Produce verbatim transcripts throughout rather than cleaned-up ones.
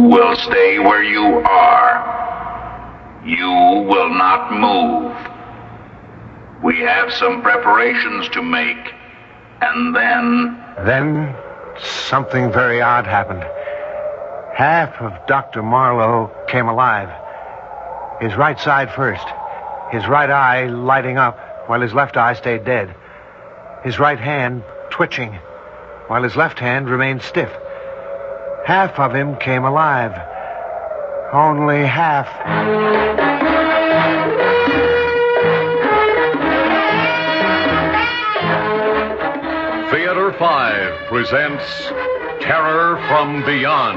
will stay where you are. You will not move. We have some preparations to make, and then... Then something very odd happened. Half of Doctor Marlowe came alive. His right side first. His right eye lighting up, while his left eye stayed dead. His right hand twitching, while his left hand remained stiff. Half of him came alive. Only half. Theater five presents Terror from Beyond.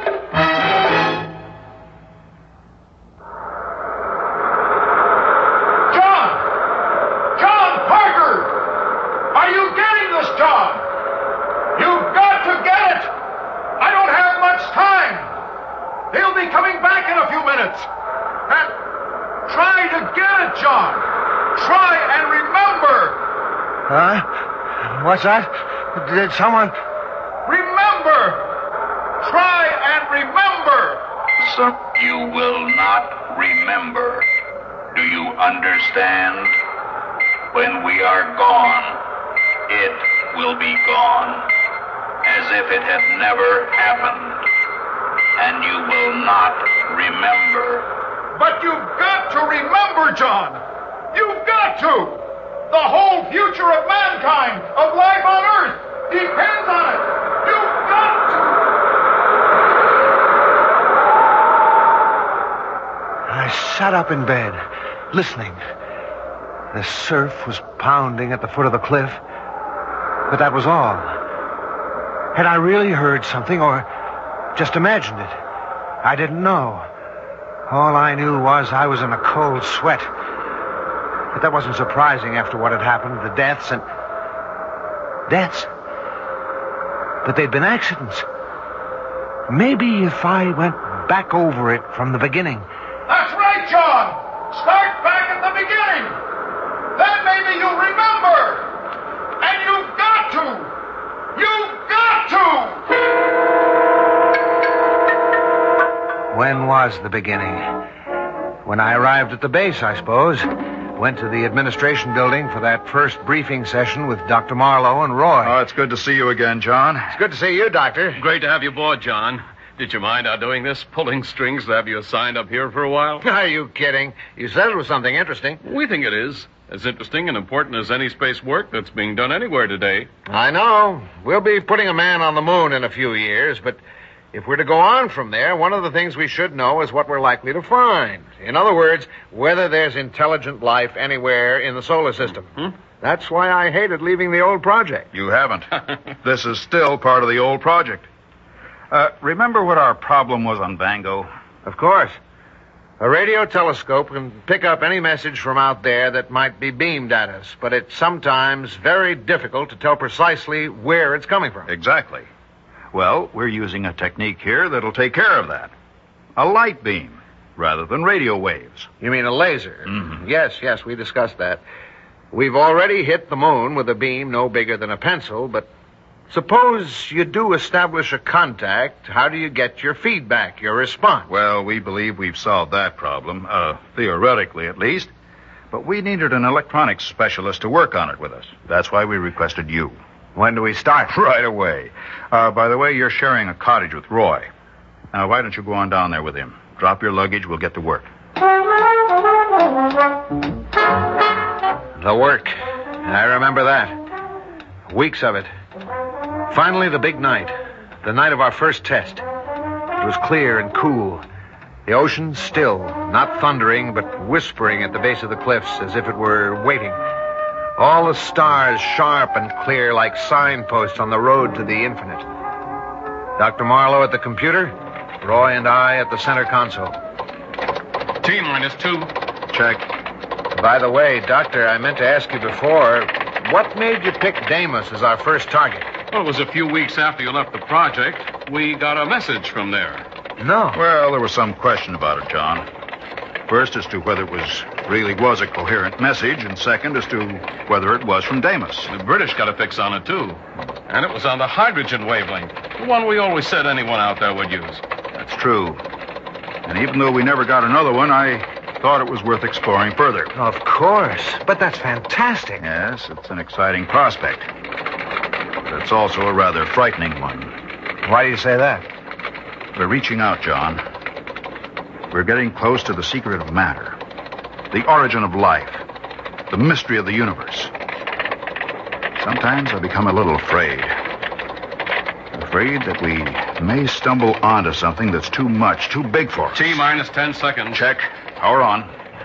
John! John Parker! Are you getting this, John? You've got to get it! I don't have much time! He'll be coming back in a few minutes. And try to get it, John! Try and remember! Huh? What's that? Did someone... Remember! Try and remember! So you will not remember. Do you understand? When we are gone, it will be gone, as if it had never happened. And you will not remember. But you've got to remember, John! You've got to! The whole future of mankind, of life on Earth, depends on it. You've got to. I sat up in bed, listening. The surf was pounding at the foot of the cliff, but that was all. Had I really heard something, or just imagined it? I didn't know. All I knew was I was in a cold sweat. But that wasn't surprising after what had happened, the deaths and... Deaths? But they'd been accidents. Maybe if I went back over it from the beginning... That's right, John! Start back at the beginning! Then maybe you'll remember! And you've got to! You've got to! When was the beginning? When I arrived at the base, I suppose. Went to the administration building for that first briefing session with Doctor Marlowe and Roy. Oh, it's good to see you again, John. It's good to see you, Doctor. Great to have you aboard, John. Did you mind our doing this, pulling strings to have you assigned up here for a while? Are you kidding? You said it was something interesting. We think it is. As interesting and important as any space work that's being done anywhere today. I know. We'll be putting a man on the moon in a few years, but if we're to go on from there, one of the things we should know is what we're likely to find. In other words, whether there's intelligent life anywhere in the solar system. Mm-hmm. That's why I hated leaving the old project. You haven't. This is still part of the old project. Uh, remember what our problem was on Vango? Of course. A radio telescope can pick up any message from out there that might be beamed at us, but it's sometimes very difficult to tell precisely where it's coming from. Exactly. Well, we're using a technique here that'll take care of that. A light beam, rather than radio waves. You mean a laser? Mm-hmm. Yes, yes, we discussed that. We've already hit the moon with a beam no bigger than a pencil, but suppose you do establish a contact, how do you get your feedback, your response? Well, we believe we've solved that problem, uh, theoretically at least. But we needed an electronics specialist to work on it with us. That's why we requested you. When do we start? Right away. Uh, by the way, you're sharing a cottage with Roy. Now, why don't you go on down there with him? Drop your luggage, we'll get to work. The work. I remember that. Weeks of it. Finally, the big night. The night of our first test. It was clear and cool. The ocean still, not thundering, but whispering at the base of the cliffs as if it were waiting. All the stars sharp and clear like signposts on the road to the infinite. Doctor Marlowe at the computer, Roy and I at the center console. T minus two. Check. By the way, Doctor, I meant to ask you before, what made you pick Deimos as our first target? Well, it was a few weeks after you left the project. We got a message from there. No. Well, there was some question about it, John. First, as to whether it was really was a coherent message, and second, as to whether it was from Deimos. The British got a fix on it, too. And it was on the hydrogen wavelength, the one we always said anyone out there would use. That's true. And even though we never got another one, I thought it was worth exploring further. Of course. But that's fantastic. Yes, it's an exciting prospect. But it's also a rather frightening one. Why do you say that? We're reaching out, John. We're getting close to the secret of matter, the origin of life, the mystery of the universe. Sometimes I become a little afraid. Afraid that we may stumble onto something that's too much, too big for us. T minus ten seconds. Check. Power on.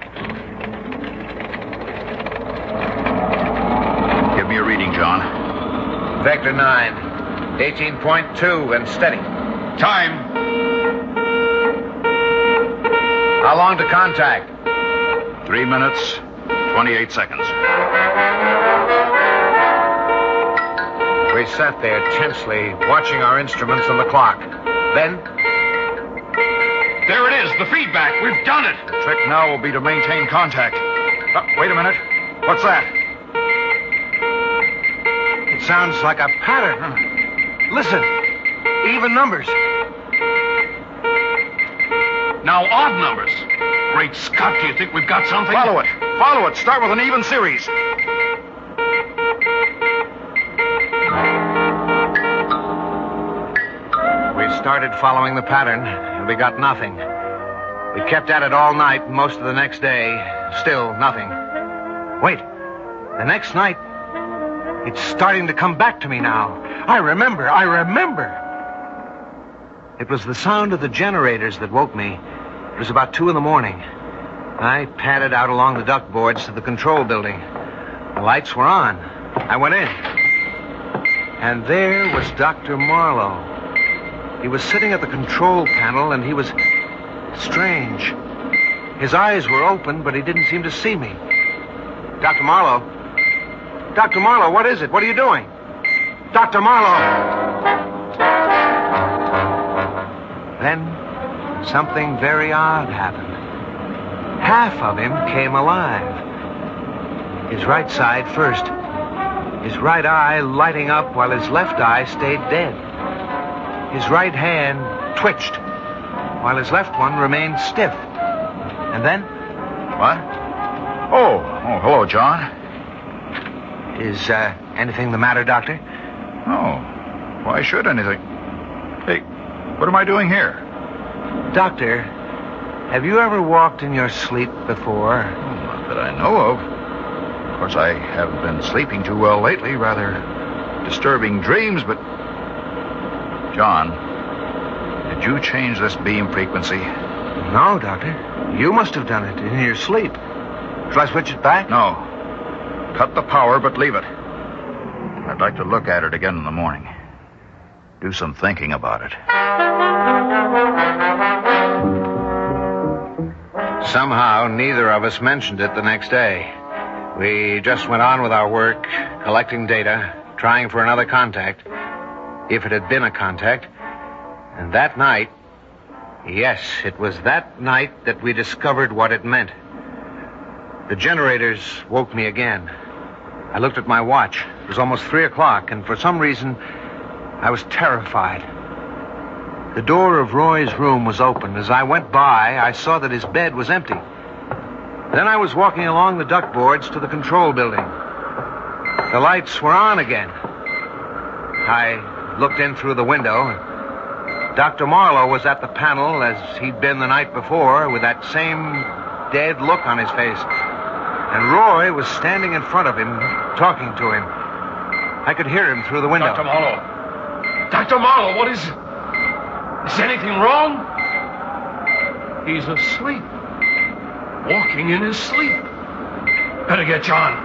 Give me a reading, John. Vector nine. eighteen point two and steady. Time. How long to contact? Three minutes, twenty-eight seconds. We sat there tensely, watching our instruments and the clock. Then, There it is, the feedback. We've done it. The trick now will be to maintain contact. Uh, wait a minute. What's that? it sounds like a pattern. Listen, even numbers. Now odd numbers. Great Scott, do you think we've got something? Follow it. Follow it. Start with an even series. We started following the pattern, and we got nothing. We kept at it all night, most of the next day. Still nothing. Wait. The next night, it's starting to come back to me now. I remember. I remember. It was the sound of the generators that woke me. It was about two in the morning. I padded out along the duct boards to the control building. The lights were on. I went in. And there was Doctor Marlowe. He was sitting at the control panel, and he was strange. His eyes were open, but he didn't seem to see me. Doctor Marlowe? Doctor Marlowe, what is it? What are you doing? Doctor Marlowe! Then something very odd happened. Half of him came alive. His right side first. His right eye lighting up while his left eye stayed dead. His right hand twitched while his left one remained stiff. And then... What? Oh, oh, hello, John. Is uh, anything the matter, Doctor? Oh, why should anything? Hey, what am I doing here? Doctor, have you ever walked in your sleep before? Oh, not that I know of. Of course, I haven't been sleeping too well lately. Rather disturbing dreams, but... John, did you change this beam frequency? No, Doctor. You must have done it in your sleep. Shall I switch it back? No. Cut the power, but leave it. I'd like to look at it again in the morning. Do some thinking about it. Somehow, neither of us mentioned it the next day. We just went on with our work, collecting data, trying for another contact, if it had been a contact. And that night, yes, it was that night that we discovered what it meant. The generators woke me again. I looked at my watch. It was almost three o'clock, and for some reason, I was terrified. The door of Roy's room was open. As I went by, I saw that his bed was empty. Then I was walking along the duct boards to the control building. The lights were on again. I looked in through the window. Doctor Marlowe was at the panel as he'd been the night before, with that same dead look on his face. And Roy was standing in front of him, talking to him. I could hear him through the window. Doctor Marlowe. Doctor Marlowe, what is... Is anything wrong? He's asleep. Walking in his sleep. Better get John.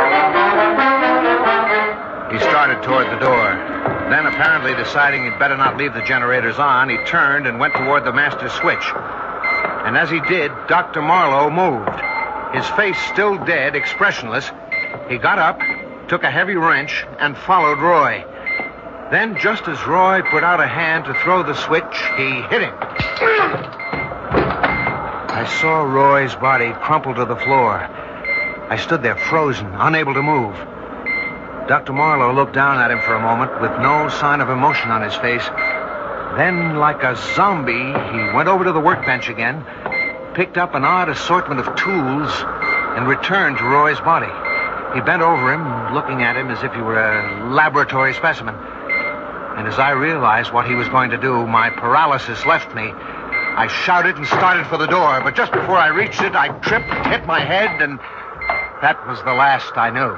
He started toward the door. Then, apparently deciding he'd better not leave the generators on, he turned and went toward the master switch. And as he did, Doctor Marlowe moved. His face still dead, expressionless. He got up, took a heavy wrench, and followed Roy. Then, just as Roy put out a hand to throw the switch, he hit him. I saw Roy's body crumple to the floor. I stood there frozen, unable to move. Doctor Marlowe looked down at him for a moment with no sign of emotion on his face. Then, like a zombie, he went over to the workbench again, picked up an odd assortment of tools, and returned to Roy's body. He bent over him, looking at him as if he were a laboratory specimen. And as I realized what he was going to do, my paralysis left me. I shouted and started for the door, but just before I reached it, I tripped, hit my head, and that was the last I knew.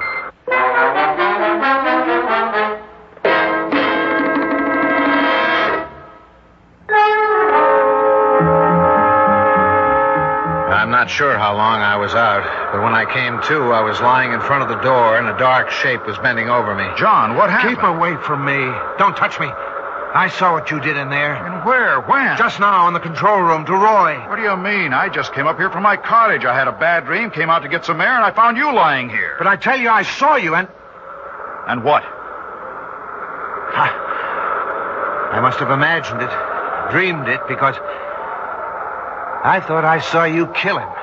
I'm not sure how long I was out, but when I came to, I was lying in front of the door and a dark shape was bending over me. John, what happened? Keep away from me. Don't touch me. I saw what you did in there. And where? When? Just now in the control room to Roy. What do you mean? I just came up here from my cottage. I had a bad dream, came out to get some air, and I found you lying here. But I tell you, I saw you and... And what? I, I must have imagined it, dreamed it, because I thought I saw you kill him.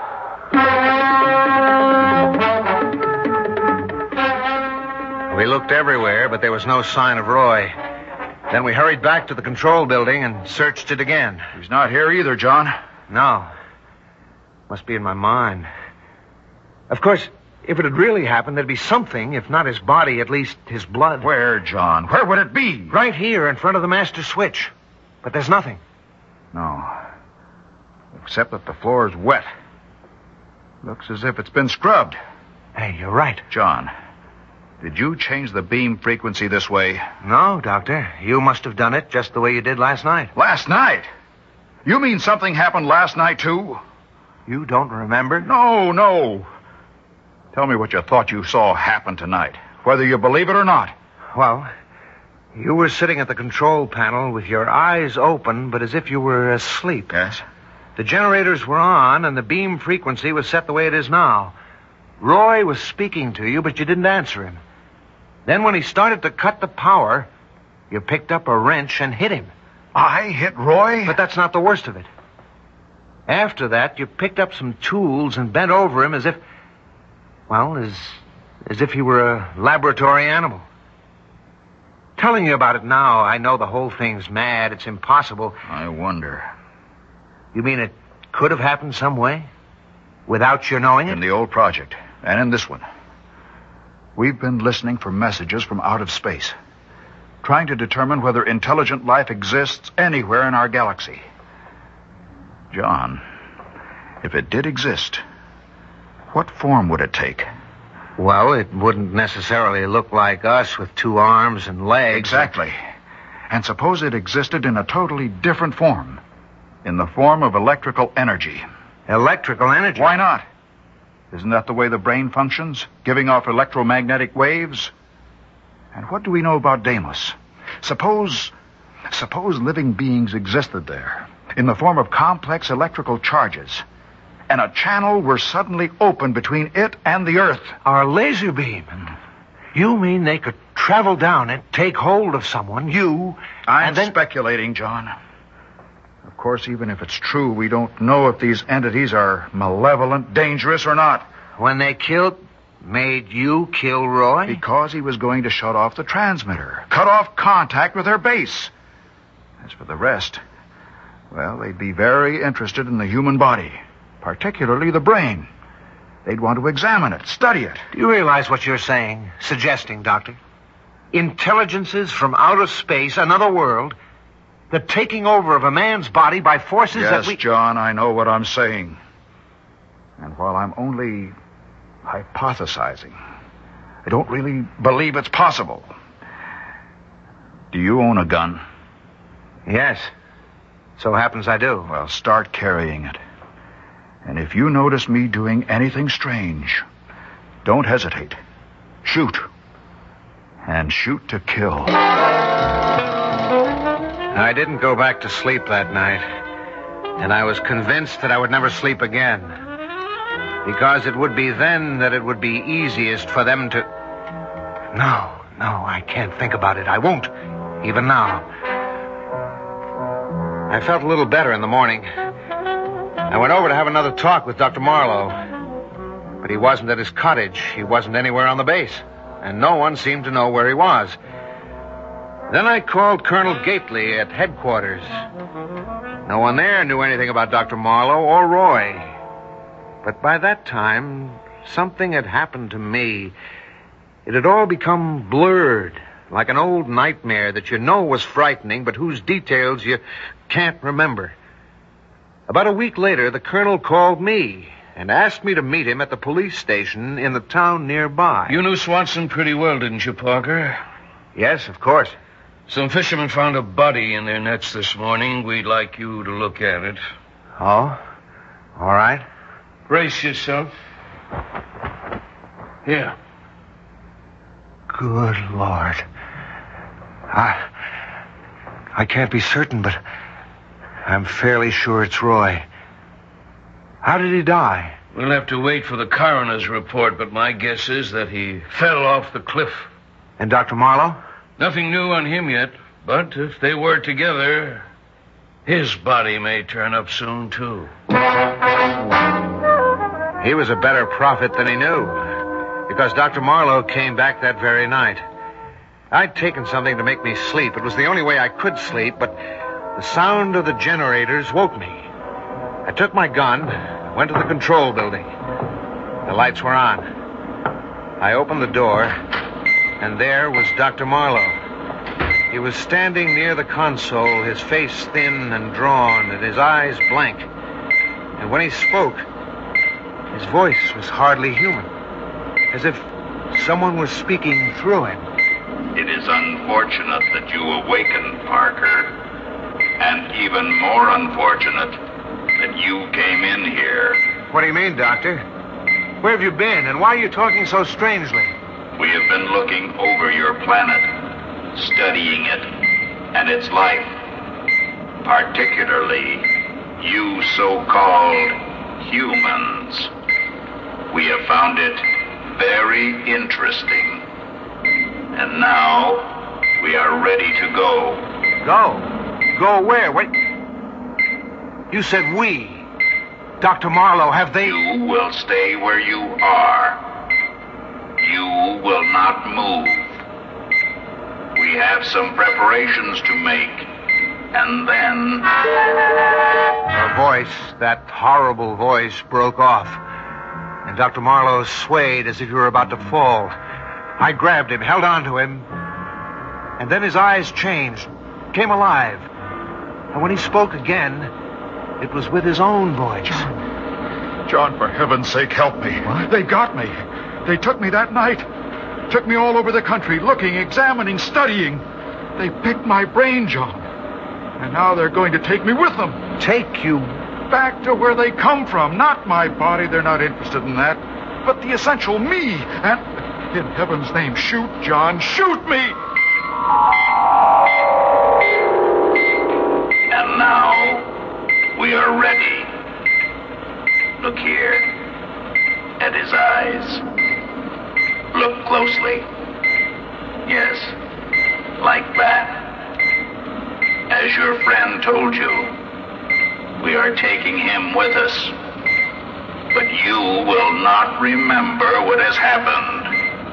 We looked everywhere, but there was no sign of Roy. Then we hurried back to the control building and searched it again. He's not here either, John. No. Must be in my mind. Of course, if it had really happened, there'd be something, if not his body, at least his blood. Where, John? Where would it be? Right here in front of the master switch. But there's nothing. No. Except that the floor is wet. Looks as if it's been scrubbed. Hey, you're right. John, did you change the beam frequency this way? No, Doctor. You must have done it just the way you did last night. Last night? You mean something happened last night, too? You don't remember? No, no. Tell me what you thought you saw happen tonight, whether you believe it or not. Well, you were sitting at the control panel with your eyes open, but as if you were asleep. Yes? The generators were on, and the beam frequency was set the way it is now. Roy was speaking to you, but you didn't answer him. Then when he started to cut the power, you picked up a wrench and hit him. I hit Roy? But that's not the worst of it. After that, you picked up some tools and bent over him as if... Well, as, as if he were a laboratory animal. Telling you about it now, I know the whole thing's mad. It's impossible. I wonder. You mean it could have happened some way? Without your knowing it? In the old project, and in this one. We've been listening for messages from out of space, trying to determine whether intelligent life exists anywhere in our galaxy. John, if it did exist, what form would it take? Well, it wouldn't necessarily look like us with two arms and legs. Exactly. And suppose it existed in a totally different form. In the form of electrical energy. Electrical energy? Why not? Isn't that the way the brain functions? Giving off electromagnetic waves? And what do we know about Deimos? Suppose... Suppose living beings existed there, in the form of complex electrical charges, and a channel were suddenly opened between it and the Earth. Our laser beam? You mean they could travel down it, take hold of someone, you... I'm and then... speculating, John. Of course, even if it's true, we don't know if these entities are malevolent, dangerous, or not. When they killed... made you kill Roy? Because he was going to shut off the transmitter. Cut off contact with their base. As for the rest, well, they'd be very interested in the human body, particularly the brain. They'd want to examine it, study it. Do you realize what you're saying, suggesting, Doctor? Intelligences from outer space, another world, the taking over of a man's body by forces yes, that we... Yes, John, I know what I'm saying. And while I'm only hypothesizing, I don't really believe it's possible. Do you own a gun? Yes. So happens I do. Well, start carrying it. And if you notice me doing anything strange, don't hesitate. Shoot. And shoot to kill. I didn't go back to sleep that night. And I was convinced that I would never sleep again. Because it would be then that it would be easiest for them to... No, no, I can't think about it. I won't, even now. I felt a little better in the morning. I went over to have another talk with Doctor Marlowe. But he wasn't at his cottage. He wasn't anywhere on the base. And no one seemed to know where he was. Then I called Colonel Gately at headquarters. No one there knew anything about Doctor Marlowe or Roy. But by that time, something had happened to me. It had all become blurred, like an old nightmare that you know was frightening, but whose details you can't remember. About a week later, the colonel called me and asked me to meet him at the police station in the town nearby. You knew Swanson pretty well, didn't you, Parker? Yes, of course. Some fishermen found a body in their nets this morning. We'd like you to look at it. Oh? All right. Brace yourself. Here. Good Lord. I... I can't be certain, but I'm fairly sure it's Roy. How did he die? We'll have to wait for the coroner's report, but my guess is that he fell off the cliff. And Doctor Marlowe? Nothing new on him yet, but if they were together, his body may turn up soon, too. He was a better prophet than he knew, because Doctor Marlowe came back that very night. I'd taken something to make me sleep. It was the only way I could sleep, but the sound of the generators woke me. I took my gun, went to the control building. The lights were on. I opened the door, and there was Doctor Marlowe. He was standing near the console, his face thin and drawn, and his eyes blank. And when he spoke, his voice was hardly human, as if someone was speaking through him. It is unfortunate that you awakened, Parker. And even more unfortunate that you came in here. What do you mean, Doctor? Where have you been, and why are you talking so strangely? We have been looking over your planet, studying it and its life. Particularly, you so-called humans. We have found it very interesting. And now, we are ready to go. Go? Go where? Wait. You said we. Doctor Marlowe, have they... You will stay where you are. You will not move. We have some preparations to make. And then... Her voice, that horrible voice, broke off. And Doctor Marlowe swayed as if he were about to fall. I grabbed him, held on to him. And then his eyes changed, came alive. And when he spoke again, it was with his own voice. John, John, for heaven's sake, help me. What? They got me. They took me that night. Took me all over the country, looking, examining, studying. They picked my brain, John. And now they're going to take me with them. Take you? Back to where they come from. Not my body. They're not interested in that. But the essential me. And in heaven's name, shoot, John. Shoot me! And now, we are ready. Look here. At his eyes. Look closely. Yes, like that. As your friend told you, we are taking him with us. But you will not remember what has happened.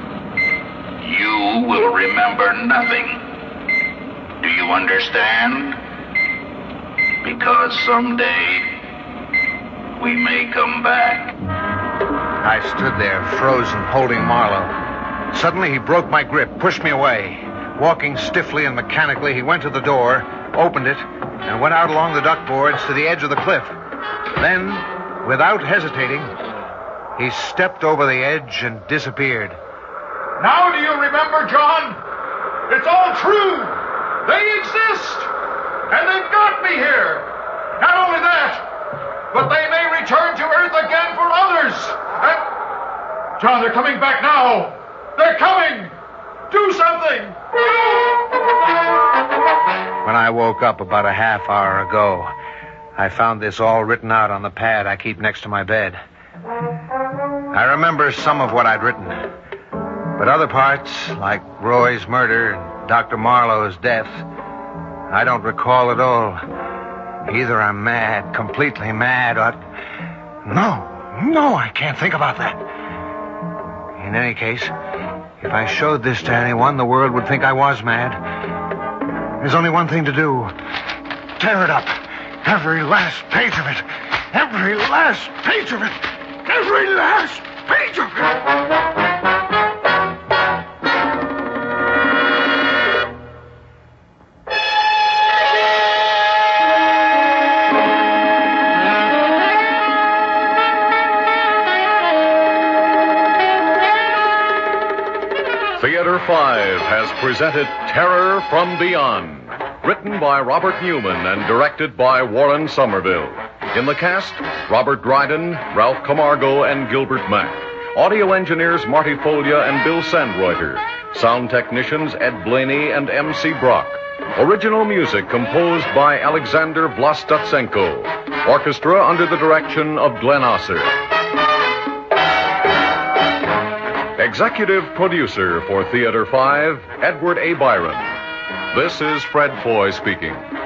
You will remember nothing. Do you understand? Because someday we may come back. I stood there, frozen, holding Marlowe. Suddenly he broke my grip, pushed me away. Walking stiffly and mechanically, he went to the door, opened it, and went out along the duck boards to the edge of the cliff. Then, without hesitating, he stepped over the edge and disappeared. Now do you remember, John? It's all true. They exist. And they've got me here. Not only that, but they may return to Earth again for others. And... John, they're coming back now. They're coming. Do something. When I woke up about a half hour ago, I found this all written out on the pad I keep next to my bed. I remember some of what I'd written. But other parts, like Roy's murder and Doctor Marlowe's death, I don't recall at all. Either I'm mad, completely mad, or... No, no, I can't think about that. In any case, if I showed this to anyone, the world would think I was mad. There's only one thing to do. Tear it up. Every last page of it. Every last page of it. Every last page of it. Theater five has presented Terror from Beyond, written by Robert Newman and directed by Warren Somerville. In the cast, Robert Dryden, Ralph Camargo, and Gilbert Mack. Audio engineers Marty Folia and Bill Sandreuter. Sound technicians Ed Blaney and M C Brock. Original music composed by Alexander Vlastotsenko. Orchestra under the direction of Glenn Osser. Executive producer for Theater five, Edward A. Byron. This is Fred Foy speaking.